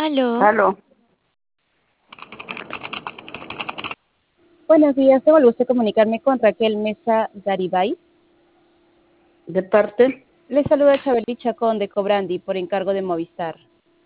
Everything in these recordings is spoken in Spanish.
Aló. Aló, Buenos días, tengo el gusto de comunicarme con Raquel Mesa Garibay. ¿de parte? Le saluda Chabeli Chacón de Cobrandi por encargo de Movistar.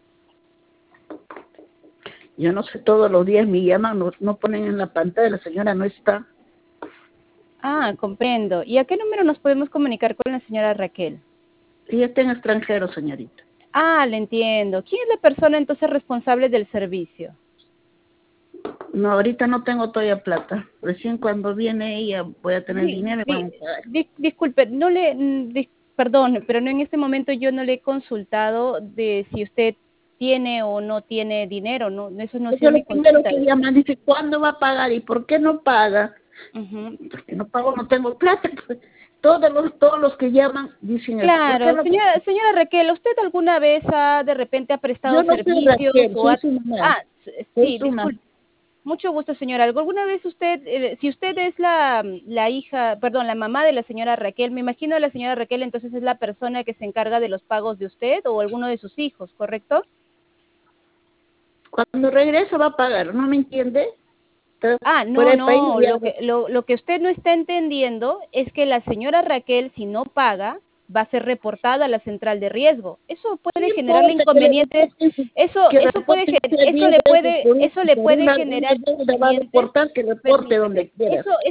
Yo no sé, todos los días me llaman, no ponen en la pantalla, la señora no está. Ah, comprendo. ¿Y a qué número nos podemos comunicar con la señora Raquel? Ella está en extranjero, señorita. Ah, le entiendo. ¿Quién es la persona entonces responsable del servicio? No, ahorita no tengo todavía plata. Recién cuando viene ella voy a tener dinero y vamos a pagar. Disculpe, perdón, pero no en este momento yo no le he consultado de si usted tiene o no tiene dinero, no, eso no ha sido Yo lo mi primero consulta. que llaman dice, ¿cuándo va a pagar? ¿Y por qué no paga? Ujú. Porque no pago, no tengo plata. Pues. Todos los que llaman dicen eso. ¿Por qué Claro, no paga? señora Raquel, ¿usted alguna vez de repente ha prestado Yo no soy servicios Raquel, o soy ha... su mamá. Ah, Soy sí, su mamá. disculpe. Mucho gusto, señora. ¿Alguna vez usted, si usted es la hija, perdón, la mamá de la señora Raquel, me imagino la señora Raquel entonces es la persona que se encarga de los pagos de usted o alguno de sus hijos, ¿correcto? Cuando regresa va a pagar, ¿no me entiende? Está Ah, fuera no, de país no, y ya lo que usted no está entendiendo es que la señora Raquel, si no paga, va a ser reportada a la central de riesgo. Eso no puede generarle importa que le inconvenientes, reporten, que reporten sea 10 veces por eso le una puede generar deuda va a inconvenientes, reportar, que reporte permíteme, donde quiera.